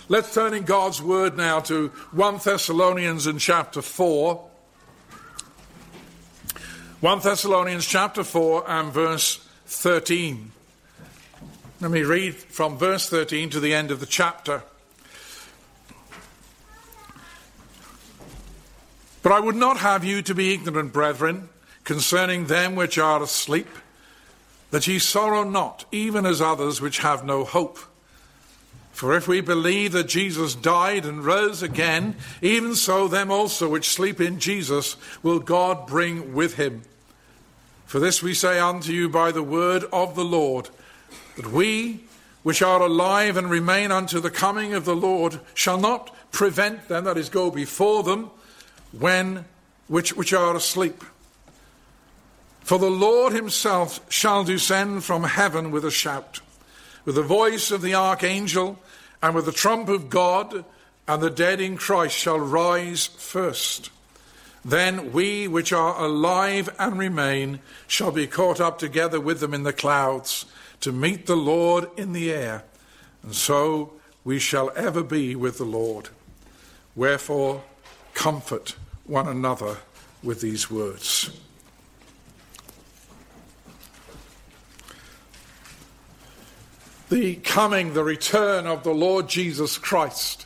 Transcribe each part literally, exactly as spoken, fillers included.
Let's turn in God's word now to First Thessalonians in chapter four. First Thessalonians chapter four and verse thirteen. Let me read from verse thirteen to the end of the chapter. But I would not have you to be ignorant, brethren, concerning them which are asleep, that ye sorrow not, even as others which have no hope. For if we believe that Jesus died and rose again, even so them also which sleep in Jesus will God bring with him. For this we say unto you by the word of the Lord, that we which are alive and remain unto the coming of the Lord shall not prevent them, that is, go before them, when which, which are asleep. For the Lord himself shall descend from heaven with a shout, with the voice of the archangel, and with the trump of God, and the dead in Christ shall rise first. Then we which are alive and remain shall be caught up together with them in the clouds, to meet the Lord in the air, and so we shall ever be with the Lord. Wherefore, comfort one another with these words. The coming, the return of the Lord Jesus Christ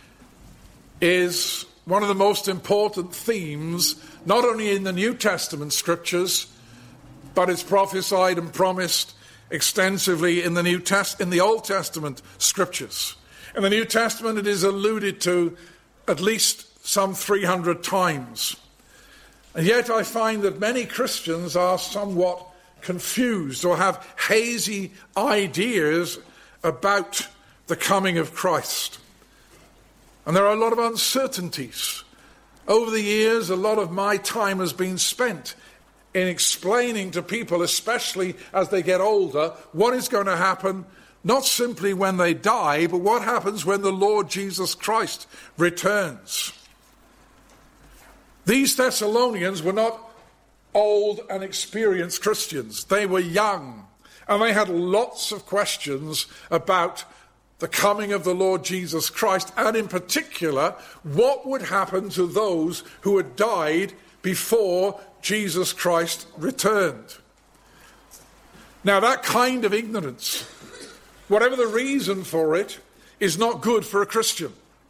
is one of the most important themes, not only in the New Testament scriptures, but it's prophesied and promised extensively in the New Test in the Old Testament scriptures. In the New Testament, it is alluded to at least some three hundred times. And yet I find that many Christians are somewhat confused or have hazy ideas about the coming of Christ. And there are a lot of uncertainties. Over the years, a lot of my time has been spent in explaining to people, especially as they get older, what is going to happen, not simply when they die, but what happens when the Lord Jesus Christ returns. These Thessalonians were not old and experienced Christians. They were young, and they had lots of questions about the coming of the Lord Jesus Christ, and in particular, what would happen to those who had died before Jesus Christ returned. Now, that kind of ignorance, whatever the reason for it, is not good for a Christian.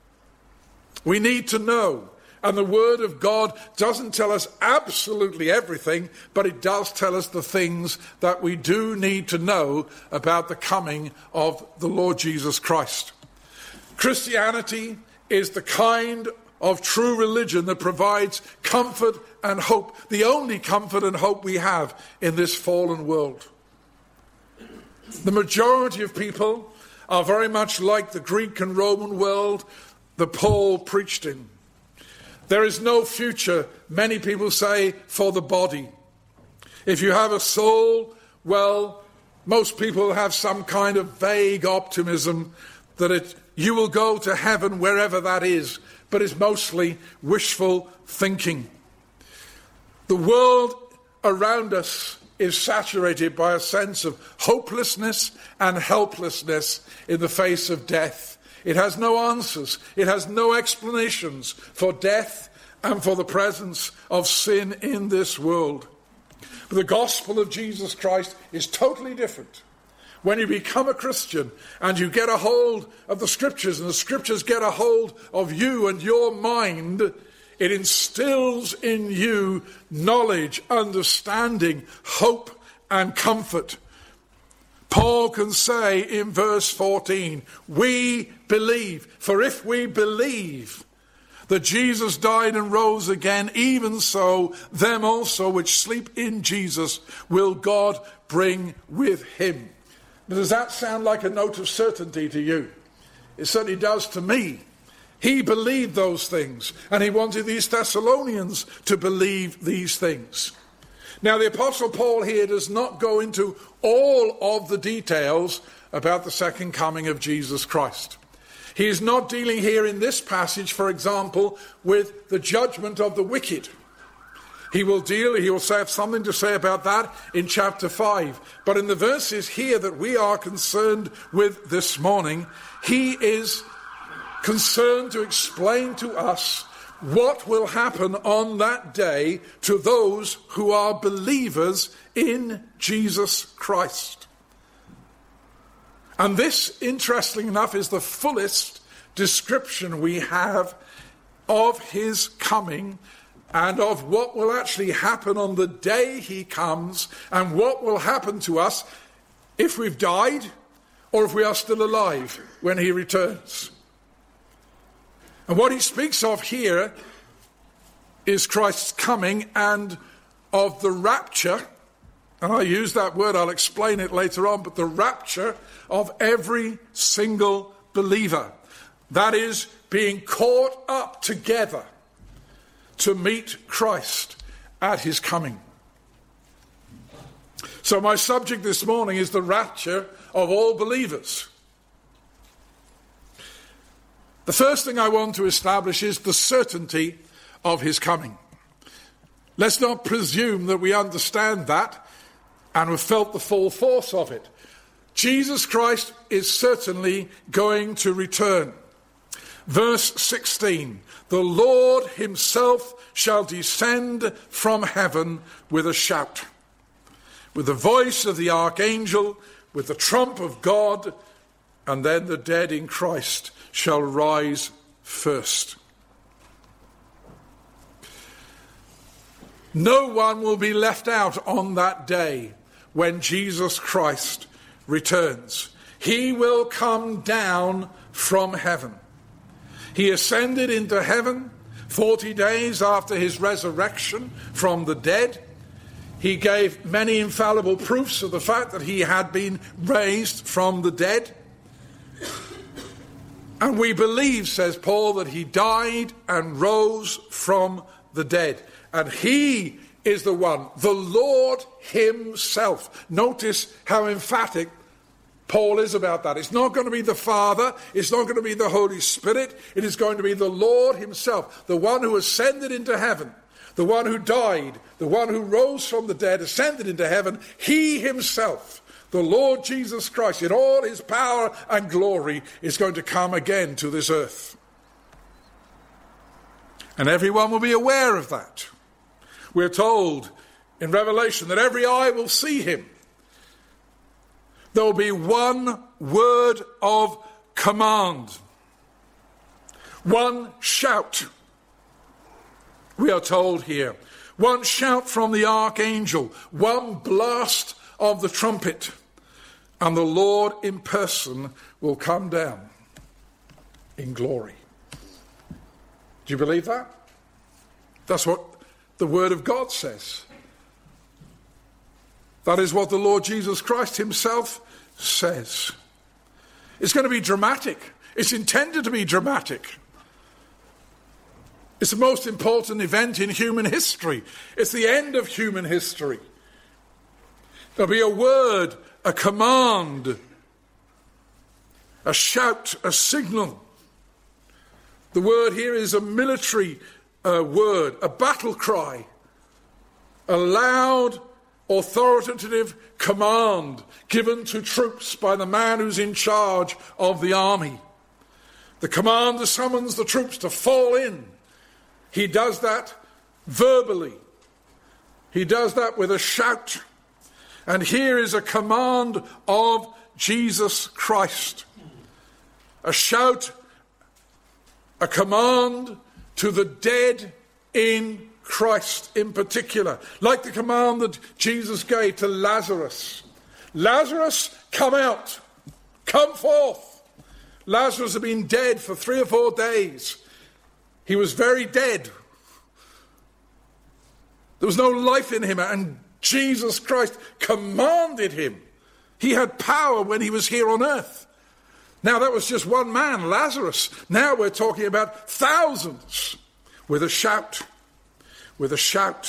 We need to know. And the Word of God doesn't tell us absolutely everything, but it does tell us the things that we do need to know about the coming of the Lord Jesus Christ. Christianity is the kind of true religion that provides comfort and hope, the only comfort and hope we have in this fallen world. The majority of people are very much like the Greek and Roman world that Paul preached in. There is no future, many people say, for the body. If you have a soul, well, most people have some kind of vague optimism that it, you will go to heaven wherever that is, but it's mostly wishful thinking. The world around us is saturated by a sense of hopelessness and helplessness in the face of death. It has no answers. It has no explanations for death and for the presence of sin in this world. But the gospel of Jesus Christ is totally different. When you become a Christian and you get a hold of the scriptures and the scriptures get a hold of you and your mind, it instills in you knowledge, understanding, hope, and comfort. Paul can say in verse fourteen, we believe, for if we believe that Jesus died and rose again, even so, them also which sleep in Jesus will God bring with him. Does that sound like a note of certainty to you? It certainly does to me. He believed those things, and he wanted these Thessalonians to believe these things. Now, the Apostle Paul here does not go into all of the details about the second coming of Jesus Christ. He is not dealing here in this passage, for example, with the judgment of the wicked. He will deal, he will have something to say about that in chapter five. But in the verses here that we are concerned with this morning, he is concerned to explain to us what will happen on that day to those who are believers in Jesus Christ. And this, interestingly enough, is the fullest description we have of his coming and of what will actually happen on the day he comes and what will happen to us if we've died or if we are still alive when he returns. And what he speaks of here is Christ's coming and of the rapture, and I use that word, I'll explain it later on, but the rapture of every single believer. That is, being caught up together to meet Christ at his coming. So my subject this morning is the rapture of all believers. The first thing I want to establish is the certainty of his coming. Let's not presume that we understand that and have felt the full force of it. Jesus Christ is certainly going to return. Verse sixteen, the Lord himself shall descend from heaven with a shout, with the voice of the archangel, with the trump of God, and then the dead in Christ shall rise first. No one will be left out on that day when Jesus Christ returns. He will come down from heaven. He ascended into heaven forty days after his resurrection from the dead. He gave many infallible proofs of the fact that he had been raised from the dead. And we believe, says Paul, that he died and rose from the dead. And he is the one, the Lord himself. Notice how emphatic Paul is about that. It's not going to be the Father. It's not going to be the Holy Spirit. It is going to be the Lord himself, the one who ascended into heaven, the one who died, the one who rose from the dead, ascended into heaven. He himself, the Lord Jesus Christ, in all his power and glory, is going to come again to this earth. And everyone will be aware of that. We're told in Revelation that every eye will see him. There will be one word of command, one shout, we are told here. One shout from the archangel, one blast of the trumpet, and the Lord in person will come down in glory. Do you believe that? That's what the Word of God says. That is what the Lord Jesus Christ himself says. It's going to be dramatic. It's intended to be dramatic. It's the most important event in human history. It's the end of human history. There'll be a word, a command, a shout, a signal. The word here is a military uh, word, a battle cry, a loud, authoritative command given to troops by the man who's in charge of the army. The commander summons the troops to fall in. He does that verbally. He does that with a shout. And here is a command of Jesus Christ. A shout, a command to the dead in Christ in particular, like the command that Jesus gave to Lazarus. Lazarus, come out, come forth. Lazarus had been dead for three or four days. He was very dead. There was no life in him, and Jesus Christ commanded him. He had power when he was here on earth. Now that was just one man, Lazarus. Now we're talking about thousands with a shout. With a shout.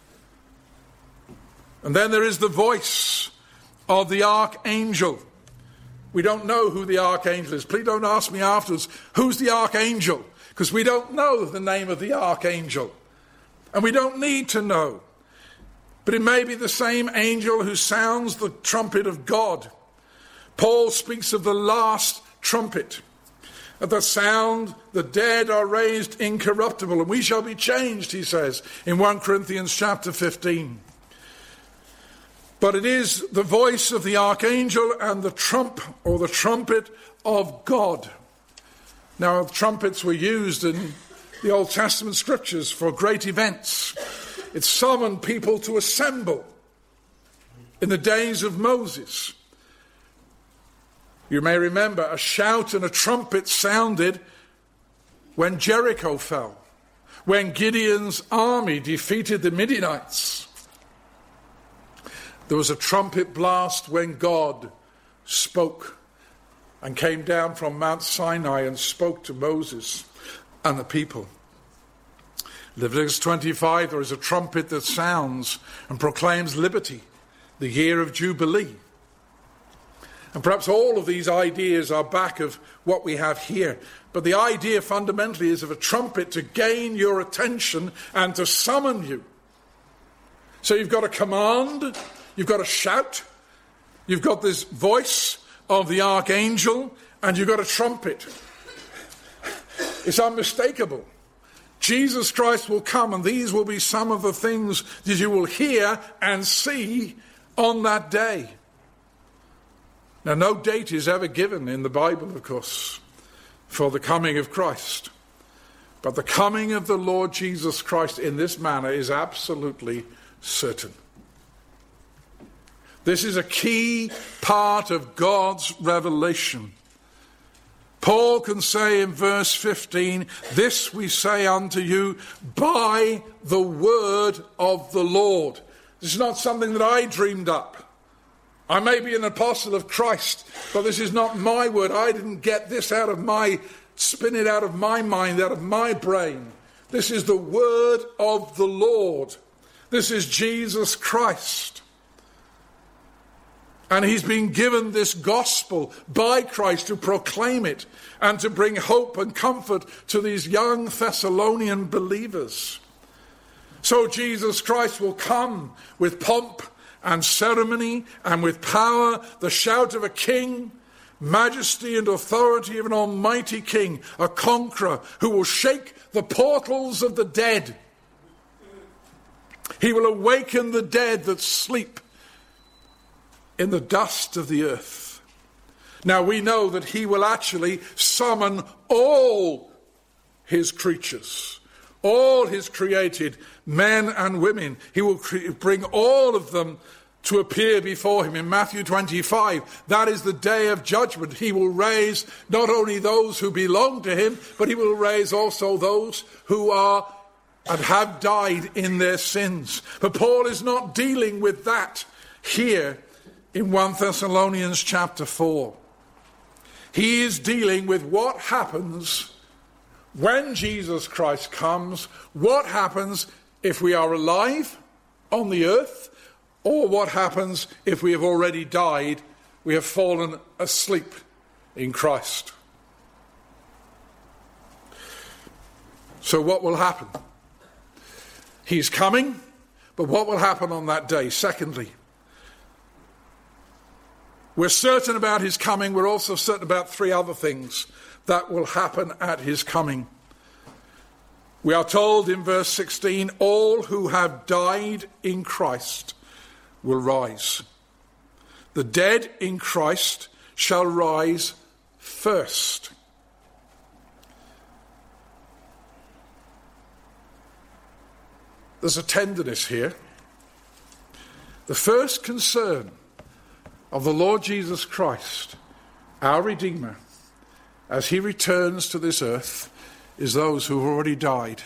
And then there is the voice of the archangel. We don't know who the archangel is. Please don't ask me afterwards, who's the archangel? Because we don't know the name of the archangel. And we don't need to know. But it may be the same angel who sounds the trumpet of God. Paul speaks of the last trumpet. At the sound, the dead are raised incorruptible, and we shall be changed, he says in First Corinthians chapter fifteen. But it is the voice of the archangel and the trump, or the trumpet of God. Now, trumpets were used in the Old Testament scriptures for great events. It summoned people to assemble in the days of Moses. You may remember a shout and a trumpet sounded when Jericho fell, when Gideon's army defeated the Midianites. There was a trumpet blast when God spoke and came down from Mount Sinai and spoke to Moses and the people. Leviticus twenty-five, there is a trumpet that sounds and proclaims liberty, the year of Jubilee. And perhaps all of these ideas are back of what we have here. But the idea fundamentally is of a trumpet to gain your attention and to summon you. So you've got a command, you've got a shout, you've got this voice of the archangel, and you've got a trumpet. It's unmistakable. Jesus Christ will come, and these will be some of the things that you will hear and see on that day. Now, no date is ever given in the Bible, of course, for the coming of Christ. But the coming of the Lord Jesus Christ in this manner is absolutely certain. This is a key part of God's revelation. Paul can say in verse fifteen, "This we say unto you by the word of the Lord." This is not something that I dreamed up. I may be an apostle of Christ, but this is not my word. I didn't get this out of my, spin it out of my mind, out of my brain. This is the word of the Lord. This is Jesus Christ. And he's been given this gospel by Christ to proclaim it and to bring hope and comfort to these young Thessalonian believers. So Jesus Christ will come with pomp and ceremony and with power, the shout of a king, majesty and authority of an almighty king, a conqueror who will shake the portals of the dead. He will awaken the dead that sleep in the dust of the earth. Now we know that he will actually summon all his creatures, all his created men and women. He will cre- bring all of them to appear before him. In Matthew twenty-five, that is the day of judgment. He will raise not only those who belong to him, but he will raise also those who are and have died in their sins. But Paul is not dealing with that here in First Thessalonians chapter four. He is dealing with what happens when Jesus Christ comes, what happens if we are alive on the earth, or what happens if we have already died, we have fallen asleep in Christ. So what will happen? He's coming, but what will happen on that day? Secondly, we're certain about his coming. We're also certain about three other things that will happen at his coming. We are told in verse sixteen, all who have died in Christ will rise. The dead in Christ shall rise first. There's a tenderness here. The first concern of the Lord Jesus Christ, our Redeemer, as he returns to this earth, is those who have already died.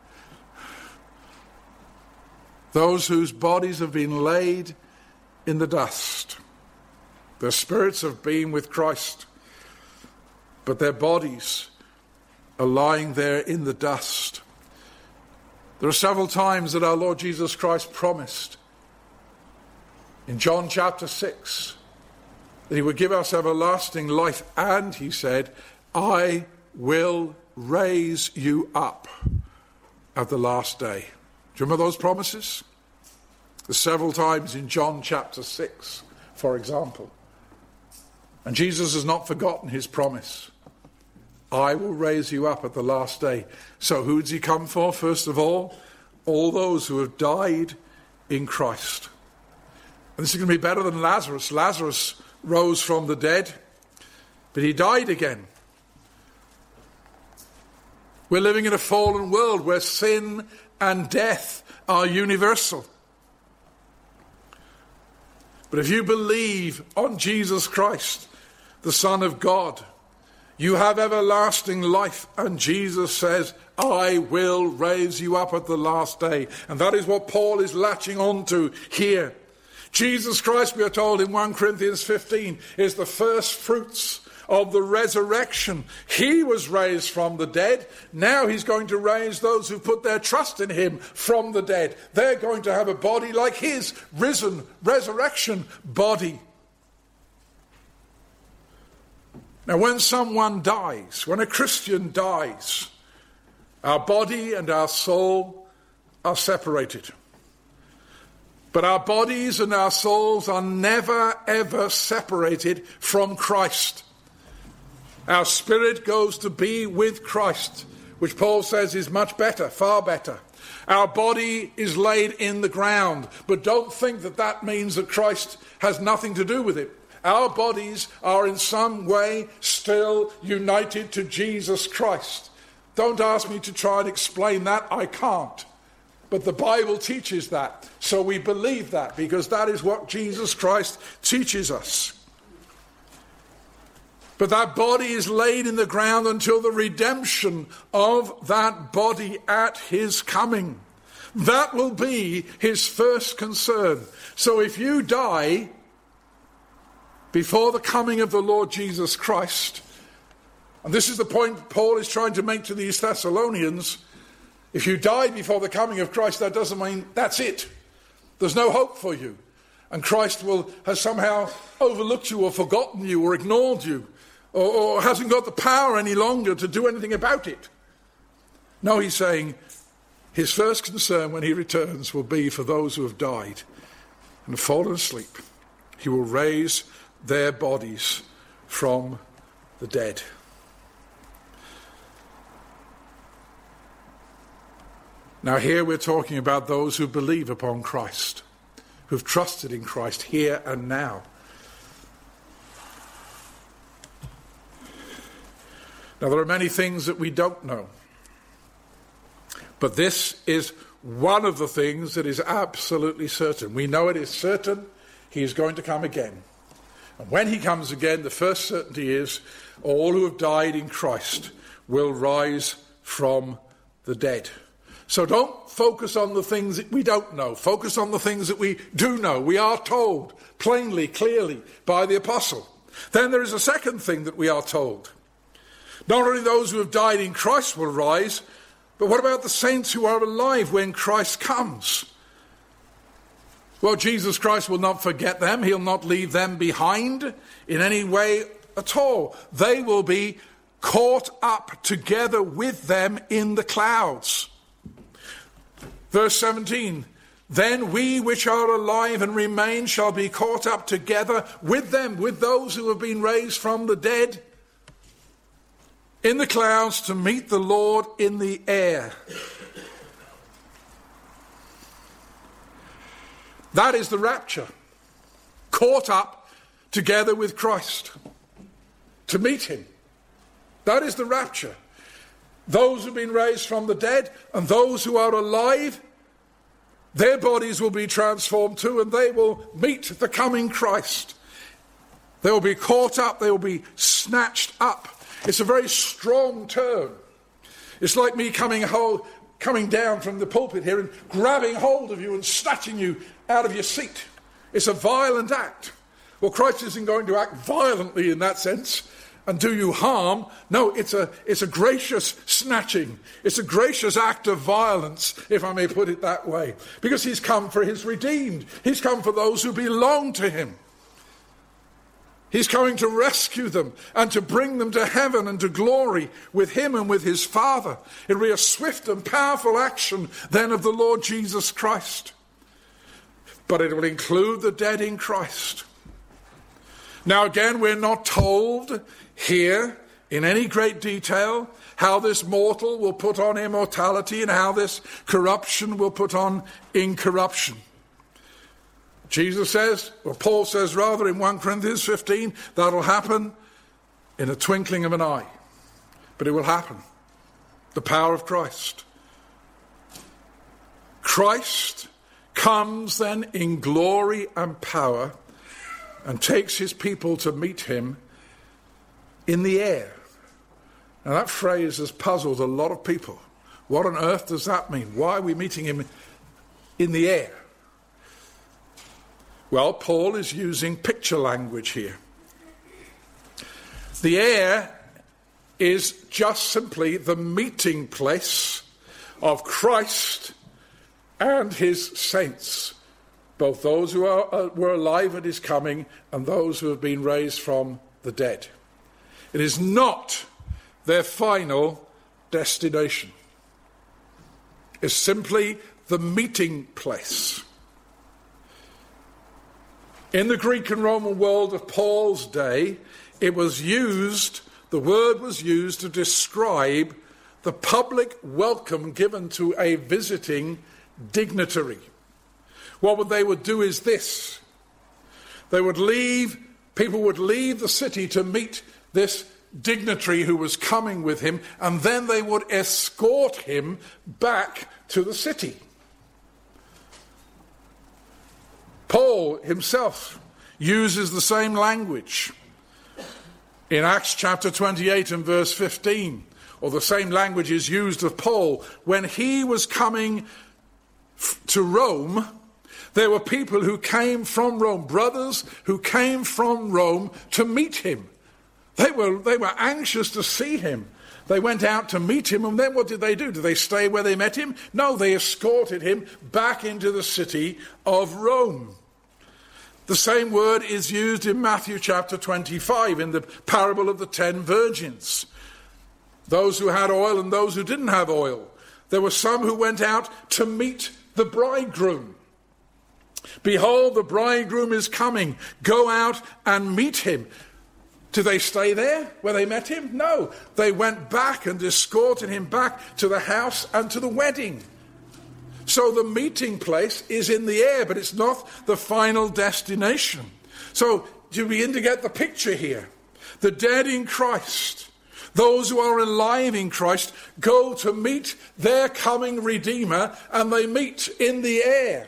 Those whose bodies have been laid in the dust. Their spirits have been with Christ, but their bodies are lying there in the dust. There are several times that our Lord Jesus Christ promised in John chapter six that he would give us everlasting life, and he said, I will raise you up at the last day. Do you remember those promises? There's several times in John chapter six, for example. And Jesus has not forgotten his promise. I will raise you up at the last day. So who does he come for, first of all? All those who have died in Christ. And this is going to be better than Lazarus. Lazarus rose from the dead, but he died again. We're living in a fallen world where sin and death are universal. But if you believe on Jesus Christ, the Son of God, you have everlasting life. And Jesus says, I will raise you up at the last day. And that is what Paul is latching on to here. Jesus Christ, we are told in First Corinthians fifteen, is the first fruits of the resurrection. He was raised from the dead. Now he's going to raise those who put their trust in him from the dead. They're going to have a body like his risen resurrection body. Now, when someone dies, when a Christian dies, our body and our soul are separated. But our bodies and our souls are never, ever separated from Christ. Our spirit goes to be with Christ, which Paul says is much better, far better. Our body is laid in the ground, but don't think that that means that Christ has nothing to do with it. Our bodies are in some way still united to Jesus Christ. Don't ask me to try and explain that. I can't. But the Bible teaches that. So we believe that because that is what Jesus Christ teaches us. But that body is laid in the ground until the redemption of that body at his coming. That will be his first concern. So if you die before the coming of the Lord Jesus Christ, and this is the point Paul is trying to make to these Thessalonians, if you die before the coming of Christ, that doesn't mean that's it. There's no hope for you. And Christ will has somehow overlooked you or forgotten you or ignored you or, or hasn't got the power any longer to do anything about it. No, he's saying his first concern when he returns will be for those who have died and have fallen asleep. He will raise their bodies from the dead. Now here we're talking about those who believe upon Christ, who've trusted in Christ here and now. Now there are many things that we don't know, but this is one of the things that is absolutely certain. We know it is certain he is going to come again. And when he comes again, the first certainty is all who have died in Christ will rise from the dead. So don't focus on the things that we don't know. Focus on the things that we do know. We are told plainly, clearly by the apostle. Then there is a second thing that we are told. Not only those who have died in Christ will rise, but what about the saints who are alive when Christ comes? Well, Jesus Christ will not forget them. He'll not leave them behind in any way at all. They will be caught up together with them in the clouds. Verse seventeen, then we which are alive and remain shall be caught up together with them, with those who have been raised from the dead, in the clouds to meet the Lord in the air. That is the rapture. Caught up together with Christ to meet him. That is the rapture. Those who have been raised from the dead and those who are alive, their bodies will be transformed too, and they will meet the coming Christ. They will be caught up, they will be snatched up. It's a very strong term. It's like me coming hold, coming down from the pulpit here and grabbing hold of you and snatching you out of your seat. It's a violent act. Well, Christ isn't going to act violently in that sense and do you harm. No, it's a it's a gracious snatching. It's a gracious act of violence, if I may put it that way. Because he's come for his redeemed. He's come for those who belong to him. He's coming to rescue them and to bring them to heaven and to glory with him and with his Father. It will be a swift and powerful action then of the Lord Jesus Christ. But it will include the dead in Christ. Now again, we're not told here in any great detail how this mortal will put on immortality and how this corruption will put on incorruption. Jesus says, or Paul says rather in First Corinthians fifteen, that'll happen in a twinkling of an eye. But it will happen. The power of Christ. Christ comes then in glory and power and takes his people to meet him in the air. Now that phrase has puzzled a lot of people. What on earth does that mean? Why are we meeting him in the air? Well, Paul is using picture language here. The air is just simply the meeting place of Christ and his saints, both those who are, uh, were alive at his coming and those who have been raised from the dead. It is not their final destination. It's simply the meeting place. In the Greek and Roman world of Paul's day, it was used, the word was used to describe the public welcome given to a visiting dignitary. What they would do is this. They would leave, people would leave the city to meet this dignitary who was coming with him, and then they would escort him back to the city. Paul himself uses the same language in Acts chapter twenty-eight and verse fifteen, or the same language is used of Paul when he was coming f- to Rome. There were people who came from Rome, brothers who came from Rome to meet him. They were, they were anxious to see him. They went out to meet him, and then what did they do? Did they stay where they met him? No, they escorted him back into the city of Rome. The same word is used in Matthew chapter twenty-five in the parable of the ten virgins. Those who had oil and those who didn't have oil. There were some who went out to meet the bridegroom. Behold, the bridegroom is coming. Go out and meet him. Did they stay there where they met him? No. They went back and escorted him back to the house and to the wedding. So the meeting place is in the air, but it's not the final destination. So you begin to get the picture here. The dead in Christ, those who are alive in Christ, go to meet their coming Redeemer, and they meet in the air.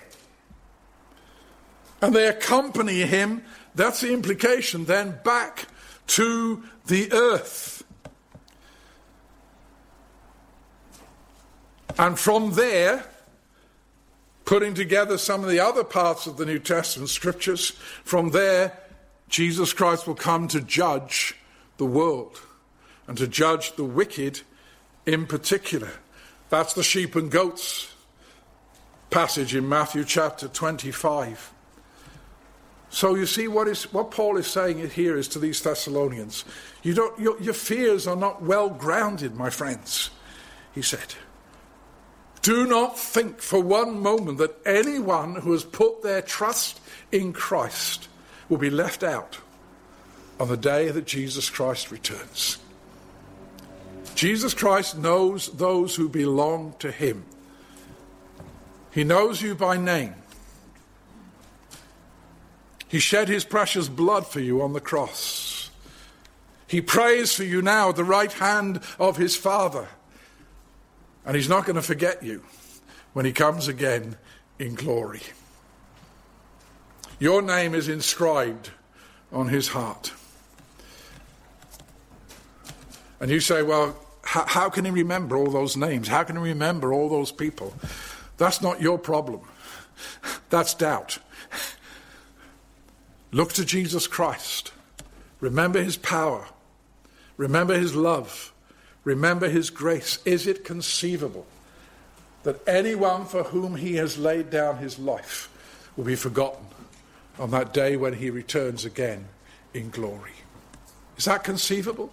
And they accompany him, that's the implication, then back to the earth. And from there, putting together some of the other parts of the New Testament scriptures, from there, Jesus Christ will come to judge the world and to judge the wicked in particular. That's the sheep and goats passage in Matthew chapter twenty-five. So you see what is what Paul is saying here is to these Thessalonians, you don't your, your fears are not well grounded, my friends, he said. Do not think for one moment that anyone who has put their trust in Christ will be left out on the day that Jesus Christ returns. Jesus Christ knows those who belong to him. He knows you by name. He shed his precious blood for you on the cross. He prays for you now at the right hand of his Father. And he's not going to forget you when he comes again in glory. Your name is inscribed on his heart. And you say, well, how, how can he remember all those names? How can he remember all those people? That's not your problem. That's doubt. Look to Jesus Christ. Remember his power. Remember his love. Remember his grace. Is it conceivable that anyone for whom he has laid down his life will be forgotten on that day when he returns again in glory? Is that conceivable?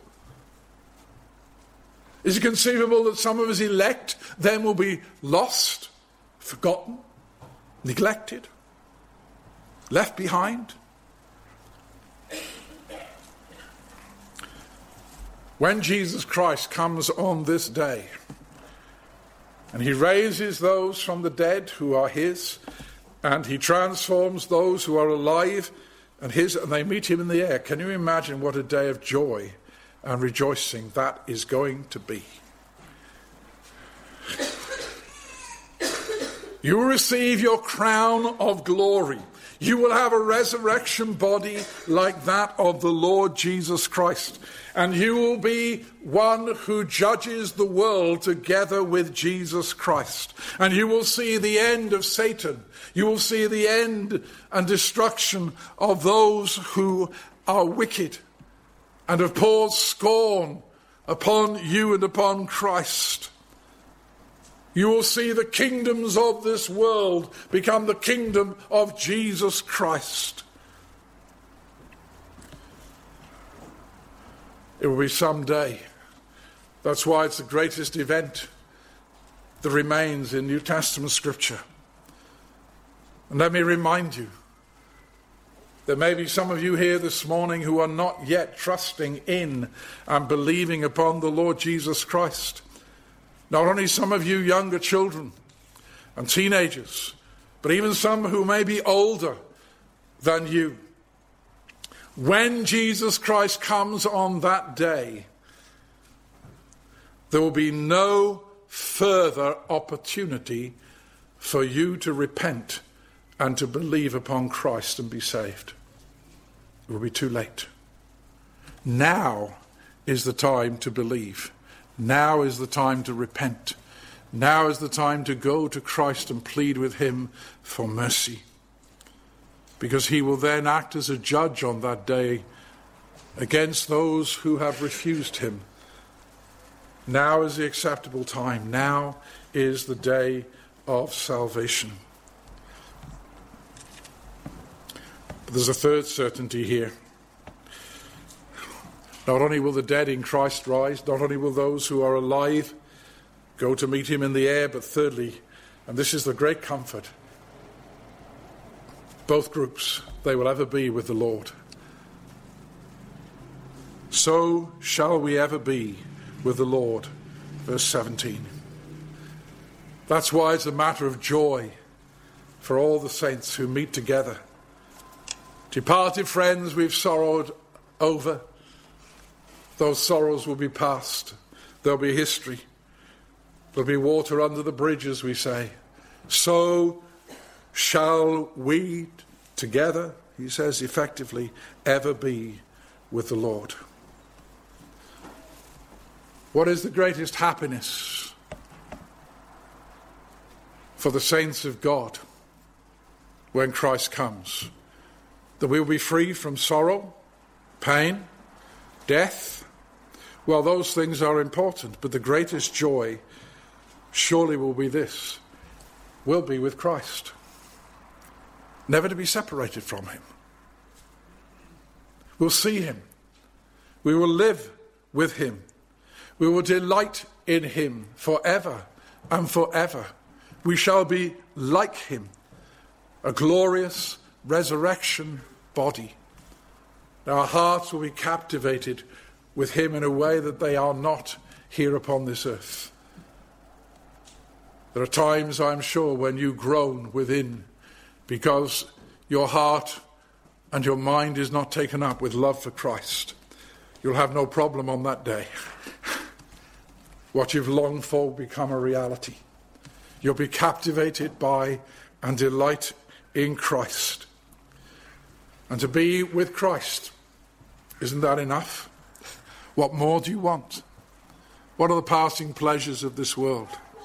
Is it conceivable that some of his elect then will be lost, forgotten, neglected, left behind? when Jesus Christ comes on this day and he raises those from the dead who are his, and he transforms those who are alive and his, and they meet him in the air. Can you imagine what a day of joy and rejoicing that is going to be? You will receive your crown of glory. You will have a resurrection body like that of the Lord Jesus Christ. And you will be one who judges the world together with Jesus Christ. And you will see the end of Satan. You will see the end and destruction of those who are wicked and have poured scorn upon you and upon Christ. You will see the kingdoms of this world become the kingdom of Jesus Christ. It will be someday. That's why it's the greatest event that remains in New Testament scripture. And let me remind you, there may be some of you here this morning who are not yet trusting in and believing upon the Lord Jesus Christ. Not only some of you younger children and teenagers, but even some who may be older than you. When Jesus Christ comes on that day, there will be no further opportunity for you to repent and to believe upon Christ and be saved. It will be too late. Now is the time to believe. Now is the time to repent. Now is the time to go to Christ and plead with him for mercy. Because he will then act as a judge on that day against those who have refused him. Now is the acceptable time. Now is the day of salvation. But there's a third certainty here. Not only will the dead in Christ rise, not only will those who are alive go to meet him in the air, but thirdly, and this is the great comfort, both groups, they will ever be with the Lord. So shall we ever be with the Lord. Verse seventeen. That's why it's a matter of joy for all the saints who meet together. Departed friends we've sorrowed over. Those sorrows will be past. There'll be history. There'll be water under the bridge, as we say. So shall we together, he says effectively, ever be with the Lord. What is the greatest happiness for the saints of God when Christ comes? That we will be free from sorrow, pain, death. Well, those things are important, but the greatest joy surely will be this. We'll be with Christ. Never to be separated from him. We'll see him. We will live with him. We will delight in him forever and forever. We shall be like him, a glorious resurrection body. Our hearts will be captivated with him in a way that they are not here upon this earth. There are times, I'm sure, when you groan within because your heart and your mind is not taken up with love for Christ. You'll have no problem on that day. What you've longed for will become a reality. You'll be captivated by and delight in Christ. And to be with Christ, isn't that enough? What more do you want? What are the passing pleasures of this world?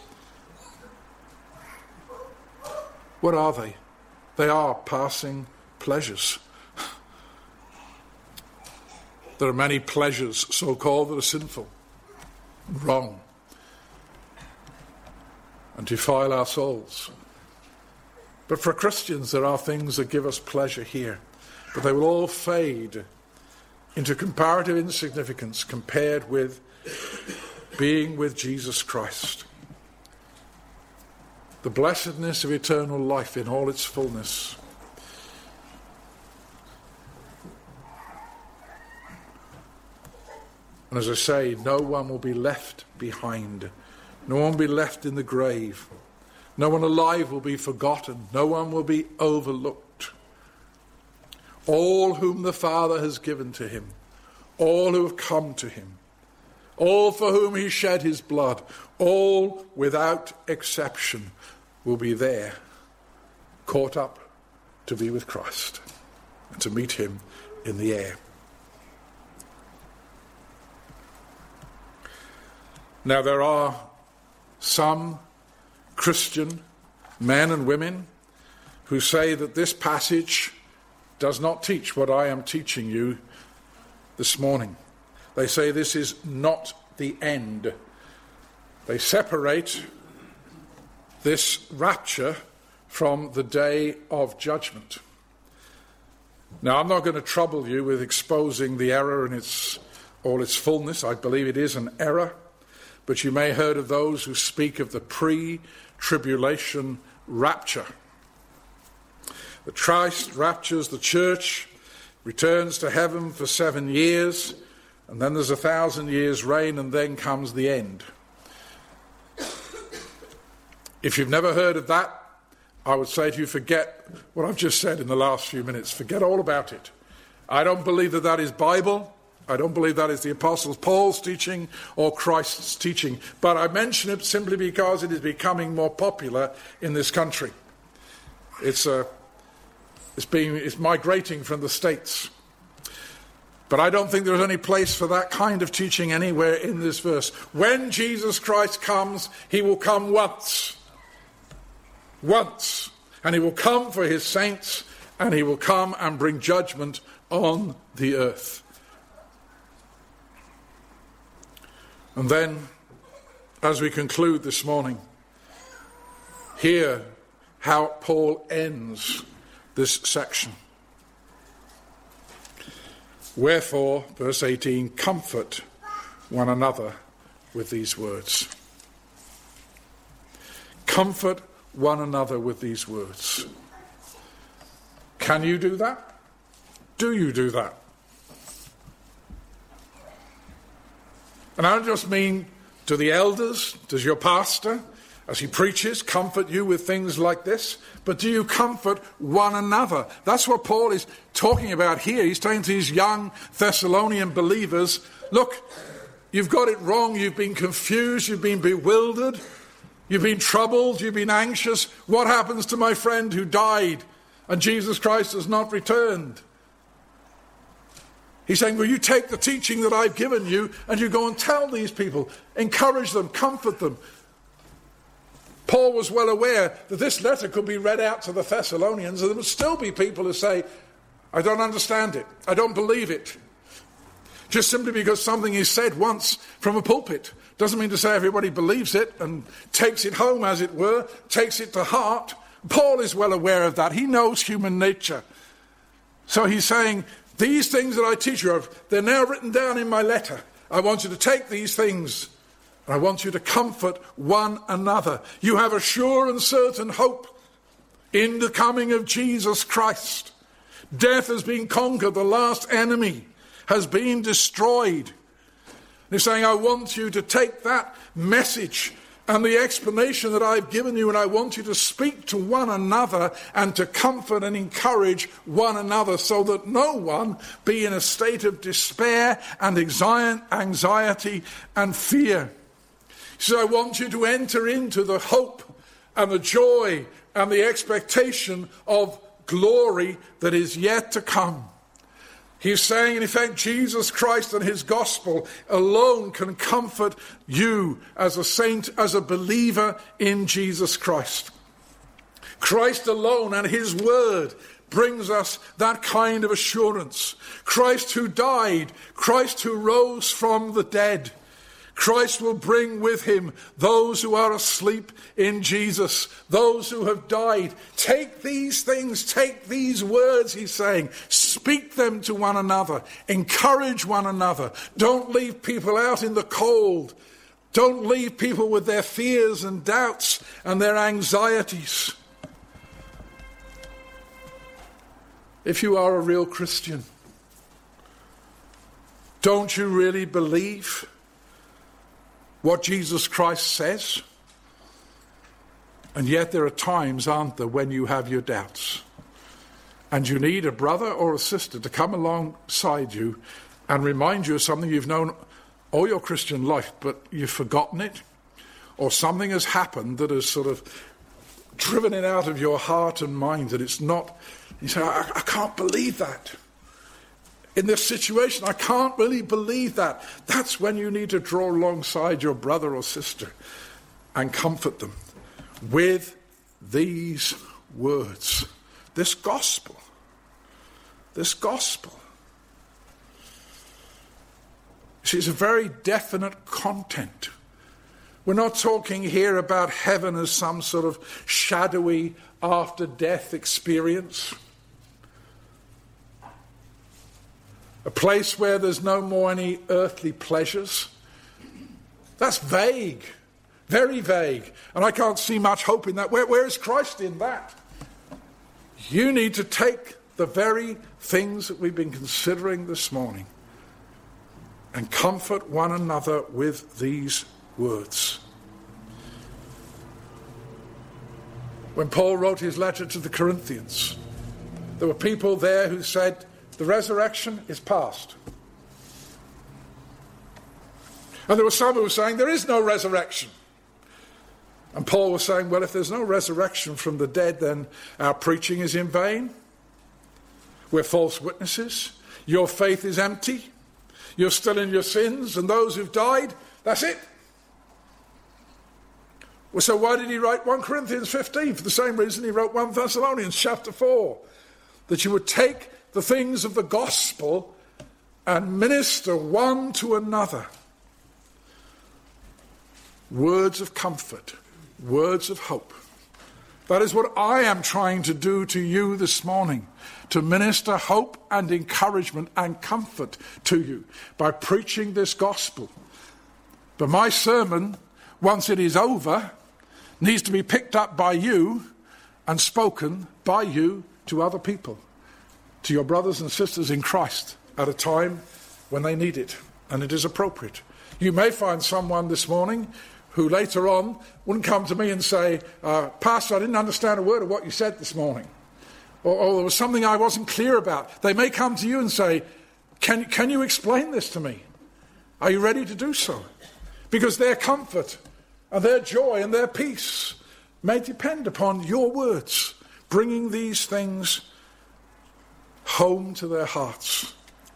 What are they? They are passing pleasures. There are many pleasures, so-called, that are sinful, wrong, and defile our souls. But for Christians, there are things that give us pleasure here, but they will all fade into comparative insignificance compared with being with Jesus Christ. The blessedness of eternal life in all its fullness. And as I say, no one will be left behind. No one will be left in the grave. No one alive will be forgotten. No one will be overlooked. All whom the Father has given to him, all who have come to him, all for whom he shed his blood, all without exception will be there, caught up to be with Christ and to meet him in the air. Now there are some Christian men and women who say that this passage does not teach what I am teaching you this morning. They say this is not the end. They separate this rapture from the day of judgment. Now, I'm not going to trouble you with exposing the error in its all its fullness. I believe it is an error. But you may have heard of those who speak of the pre-tribulation rapture. The Christ raptures the church, returns to heaven for seven years, and then there's a thousand years reign, and then comes the end. If you've never heard of that, I would say to you, forget what I've just said in the last few minutes. Forget all about it. I don't believe that that is Bible. I don't believe that is the Apostle Paul's teaching or Christ's teaching. But I mention it simply because it is becoming more popular in this country. It's a It's being, it's migrating from the States. But I don't think there's any place for that kind of teaching anywhere in this verse. When Jesus Christ comes, he will come once. Once. And he will come for his saints, and he will come and bring judgment on the earth. And then, as we conclude this morning, hear how Paul ends this section. Wherefore, verse eighteen, comfort one another with these words. Comfort one another with these words. Can you do that? Do you do that? And I don't just mean to the elders, does your pastor, as he preaches, comfort you with things like this? But do you comfort one another? That's what Paul is talking about here. He's saying to these young Thessalonian believers, look, you've got it wrong. You've been confused. You've been bewildered. You've been troubled. You've been anxious. What happens to my friend who died and Jesus Christ has not returned? He's saying, well, you take the teaching that I've given you and you go and tell these people, encourage them, comfort them. Paul was well aware that this letter could be read out to the Thessalonians and there would still be people who say, I don't understand it. I don't believe it. Just simply because something is said once from a pulpit doesn't mean to say everybody believes it and takes it home, as it were, takes it to heart. Paul is well aware of that. He knows human nature. So he's saying, these things that I teach you of, they're now written down in my letter. I want you to take these things and I want you to comfort one another. You have a sure and certain hope in the coming of Jesus Christ. Death has been conquered. The last enemy has been destroyed. He's saying, I want you to take that message and the explanation that I've given you, and I want you to speak to one another and to comfort and encourage one another so that no one be in a state of despair and anxiety and fear. He says, I want you to enter into the hope and the joy and the expectation of glory that is yet to come. He's saying, in effect, Jesus Christ and his gospel alone can comfort you as a saint, as a believer in Jesus Christ. Christ alone and his word brings us that kind of assurance. Christ who died, Christ who rose from the dead. Christ will bring with him those who are asleep in Jesus, those who have died. Take these things, take these words, he's saying. Speak them to one another. Encourage one another. Don't leave people out in the cold. Don't leave people with their fears and doubts and their anxieties. If you are a real Christian, Don't you really believe what Jesus Christ says? And yet there are times, aren't there, when you have your doubts. And you need a brother or a sister to come alongside you and remind you of something you've known all your Christian life, but you've forgotten it. Or something has happened that has sort of driven it out of your heart and mind, that it's not. You say, I, I can't believe that. In this situation, I can't really believe that. That's when you need to draw alongside your brother or sister and comfort them with these words. This gospel. This gospel. You see, it's a very definite content. We're not talking here about heaven as some sort of shadowy after-death experience. A place where there's no more any earthly pleasures. That's vague, very vague. And I can't see much hope in that. Where, where is Christ in that? You need to take the very things that we've been considering this morning and comfort one another with these words. When Paul wrote his letter to the Corinthians, there were people there who said, the resurrection is past. And there were some who were saying, there is no resurrection. And Paul was saying, well, if there's no resurrection from the dead, then our preaching is in vain. We're false witnesses. Your faith is empty. You're still in your sins, and those who've died, that's it. Well, so why did he write First Corinthians fifteen? For the same reason he wrote First Thessalonians chapter four. That you would take the things of the gospel and minister one to another. Words of comfort, words of hope. That is what I am trying to do to you this morning, to minister hope and encouragement and comfort to you by preaching this gospel. But my sermon, once it is over, needs to be picked up by you and spoken by you to other people, to your brothers and sisters in Christ at a time when they need it and it is appropriate. You may find someone this morning who later on wouldn't come to me and say, uh, Pastor, I didn't understand a word of what you said this morning. Or, or there was something I wasn't clear about. They may come to you and say, can, can you explain this to me? Are you ready to do so? Because their comfort and their joy and their peace may depend upon your words, bringing these things home to their hearts.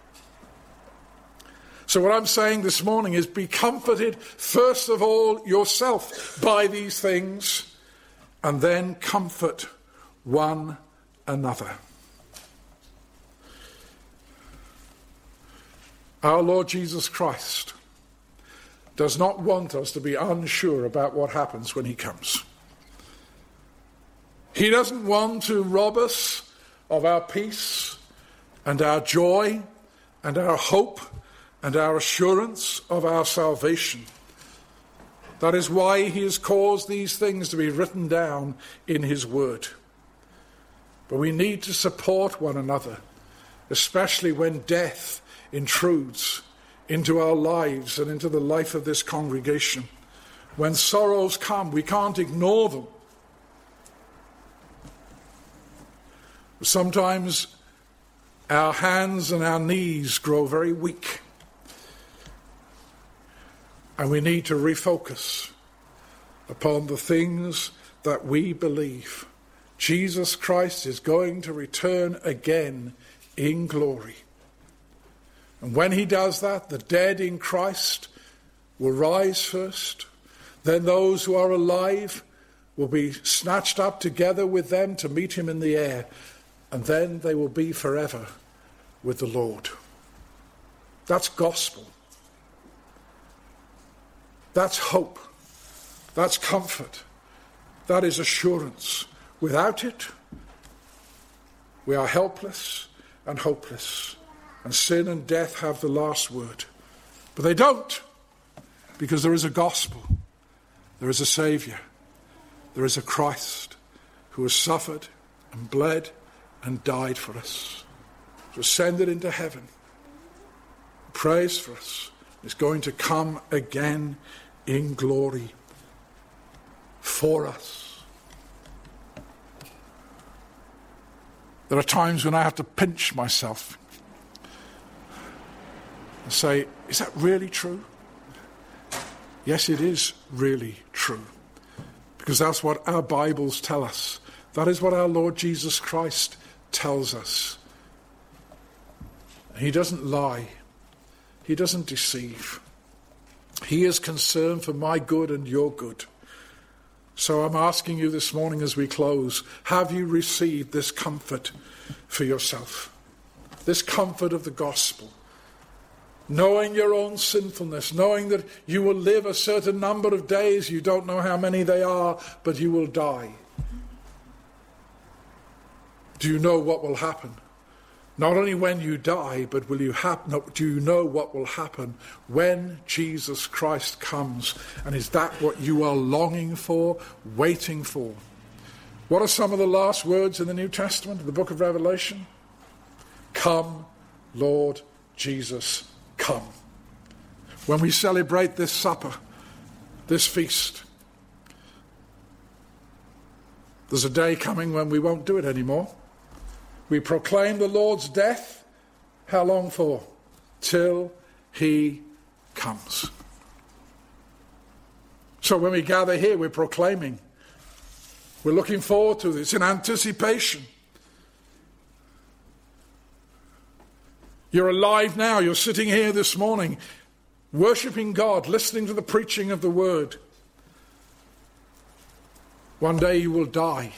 So what I'm saying this morning is be comforted first of all yourself by these things, and then comfort one another. Our Lord Jesus Christ does not want us to be unsure about what happens when he comes. He doesn't want to rob us of our peace and our joy and our hope and our assurance of our salvation. That is why he has caused these things to be written down in his word. But we need to support one another, especially when death intrudes into our lives and into the life of this congregation. When sorrows come, we can't ignore them. Sometimes our hands and our knees grow very weak. And we need to refocus upon the things that we believe. Jesus Christ is going to return again in glory. And when he does that, the dead in Christ will rise first. Then those who are alive will be snatched up together with them to meet him in the air. And then they will be forever with the Lord. That's gospel. That's hope. That's comfort. That is assurance. Without it, we are helpless and hopeless. And sin and death have the last word. But they don't, because there is a gospel. There is a Saviour. There is a Christ who has suffered and bled and died for us. Who ascended into heaven. prays for us, is going to come again in glory for us. There are times when I have to pinch myself and say, is that really true? Yes, it is really true. Because that's what our Bibles tell us. That is what our Lord Jesus Christ tells us. He doesn't lie. He doesn't deceive. He is concerned for my good and your good. So I'm asking you this morning as we close, have you received this comfort for yourself? This comfort of the gospel? Knowing your own sinfulness, knowing that you will live a certain number of days, you don't know how many they are, but you will die. Do you know what will happen? Not only when you die, but will you hap- no, do you know what will happen when Jesus Christ comes? And is that what you are longing for, waiting for? What are some of the last words in the New Testament, the book of Revelation? Come, Lord Jesus, come. When we celebrate this supper, this feast, there's a day coming when we won't do it anymore. We proclaim the Lord's death. How long for? Till he comes. So when we gather here, we're proclaiming. We're looking forward to this in anticipation. You're alive now. You're sitting here this morning, worshipping God, listening to the preaching of the word. One day you will die.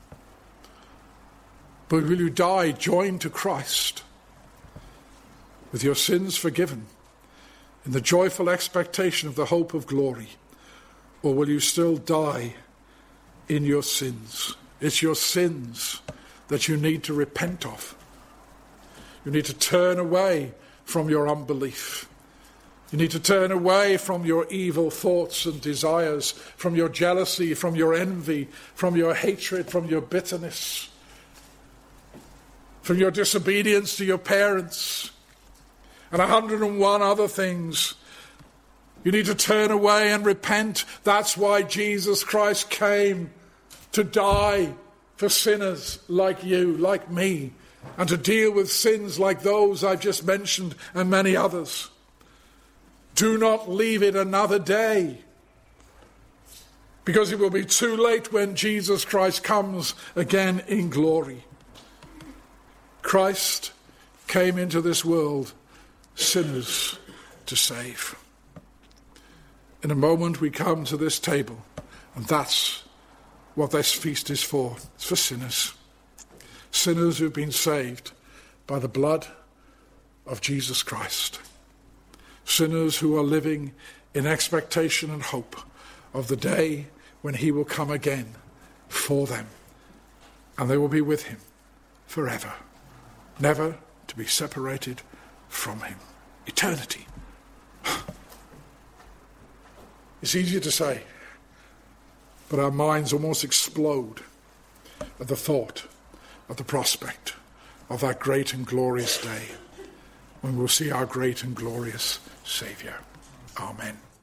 But will you die joined to Christ, with your sins forgiven, in the joyful expectation of the hope of glory? Or will you still die in your sins? It's your sins that you need to repent of. You need to turn away from your unbelief. You need to turn away from your evil thoughts and desires, from your jealousy, from your envy, from your hatred, from your bitterness, from your disobedience to your parents, and a hundred and one other things. You need to turn away and repent. That's why Jesus Christ came, to die for sinners like you, like me, and to deal with sins like those I've just mentioned and many others. Do not leave it another day, because it will be too late when Jesus Christ comes again in glory. Christ came into this world sinners to save. In a moment we come to this table, and that's what this feast is for. It's for sinners. Sinners who've been saved by the blood of Jesus Christ. Sinners who are living in expectation and hope of the day when he will come again for them. And they will be with him forever. Never to be separated from him. Eternity. It's easier to say, but our minds almost explode at the thought of the prospect of that great and glorious day when we'll see our great and glorious Saviour. Amen.